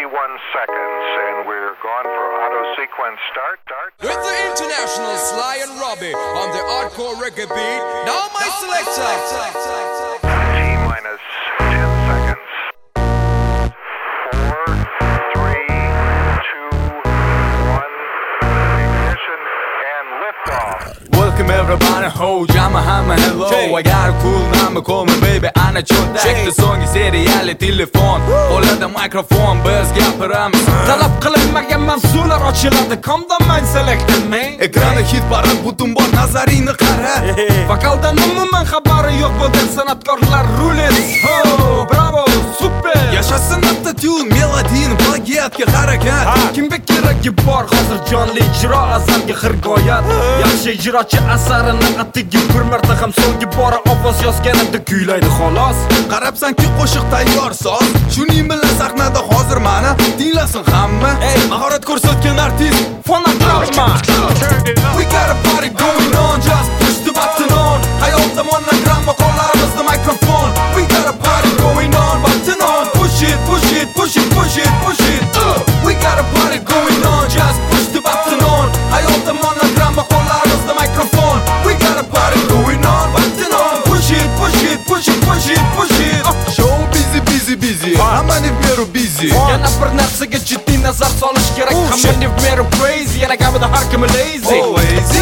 31 seconds, and we're gone for auto sequence start. With the international Sly and Robbie on the hardcore reggae beat. Now my selector. T-minus 10 seconds. 4, 3, 2, 1. Ignition and liftoff. Welcome everybody, ho, jama hamma hello. I got a cool number, call me baby, ana chontak. The song is seriali telefon, qo'lida mikrofon, biz gapiramiz. Talab qilinmagan mavzular ochiladi, komdaman selector man. Ekranda hit parad, butun bor nazaringni qara. Vokaldan umuman xabari yo'q bo'lgan san'atkorlar rules. Ho, bravo, super. Yashasin autotune, melodiyani plagiatga harakat. Kimga keragi bor hozir jonli ijro, azalga xirgoyat. Yaxshi ijrochi asarini atigi bir marta ham so'nggi bora ovoz yozganida kuylaydi xolos. Qarabsanki qo'shiq tayyor soz, shuning bilan sahnada hozir mana tinglasin hamma. Mahorat ko'rsatgan artist Fonogramma. We got a party going on, just push the button on. Hayotda monogramma, qo'llarimizda mikrofon. We got a party going on, button on. Push it, push it, push it, push it, push it. We got a party going on, just push the button on. Hayotda monogramma, qo'llarimizda mikrofon. We got a party going on, button on. Push it, push it, push it, push it, push it. Show busy. Hammani v meru busy. Yana bir narsaga jiddiy nazar solish kerak. Hammani v meru crazy, yana kamida har kim lazy. Oh,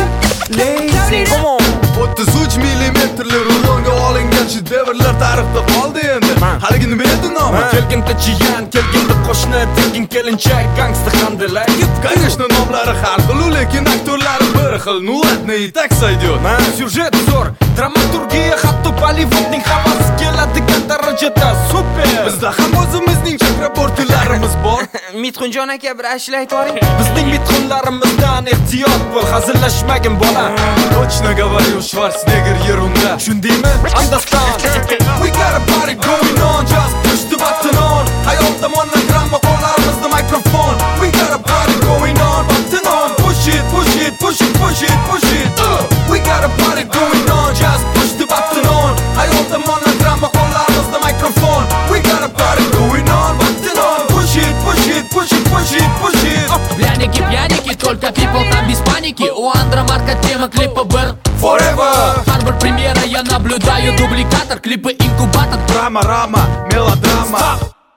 lazy. Come on. 33 millimetrli rulonga olingan shedevrlar tarixda qoldi endi. Haligi nima edi nomi? Kelginda jiyan, kelginda qo'shni, tekin kelinchak, gangsta qandalar. Конечно, nomlari har xil, lekin aktyorlari bir xil. Ну ладно, и так сойдет. Syujet zo'r, dramaturgiya hatto Bollywoodning havasi keladigan darajada super. Bizda ham o'zimizning chakrabortilarimiz bor. Mitxunjon aka bir ashla aytvoring. Bizning mitxunlarimizdan ehtiyot bo'l, hazillashmagin bola. Точно говорю, Шварценеггер ерунда. Shundaymi? Understand. We got a party going on, just push the button on. Hayotda monogramma, qo'llarimizda mikrofon. We got a party going on, button on. Push it, push it, push it, push it, push it. We got a party going on, just push the button on. Hayotda monogramma, qo'llarimizda mikrofon. We got a party going on, button on. Push it, push it, push it, push it, push it. Пьяники, только people там без паники. У Андра марка тема клипа бір Forever. Har bir премьера я наблюдаю дубликатор. Клипы инкубатор. Drama, melodrama.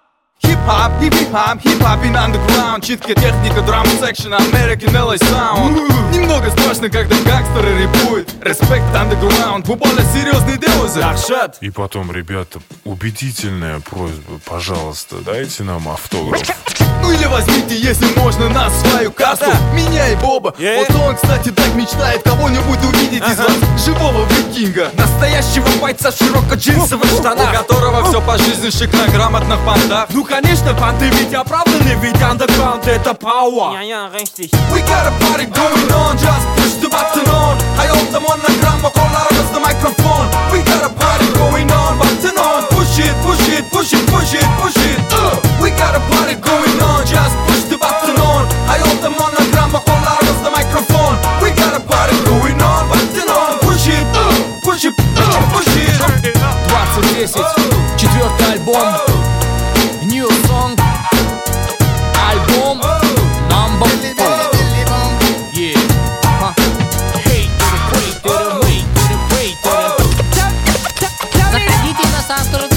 Hip-hop in underground. Читкая техника, драма section, American LA sound. Немного страшно, когда гангстеры рэпуют. Respect underground, вы более серьезные деузы. Yaxshat. И потом, ребята, убедительная просьба, пожалуйста, дайте нам автограф. Ну или возьмите, если можно, на свою касту. Меня и Боба. Вот он, кстати, так мечтает кого-нибудь увидеть из вас. Живого викинга. Настоящего бойца в широкоджинсовых У штанах. которого все по жизни шик на грамотных понтах. Ну конечно, понты ведь оправданы, ведь андеграунд это power. Ja, richtig. We got a party going on, just push the button on. Hayotda monogramma, qo'llarimizda mikrofon. We got a party going on, button on. Push it, push it, push it, push it, push it. We got a party going on, just push the button on. Hayotda monogramma, qo'llarimizda mikrofon. We got a party going on, button on. Push it, push it, push it. 2010, четвертый альбом, New Song, альбом Number 4. Yeah. Заходите на Санстру.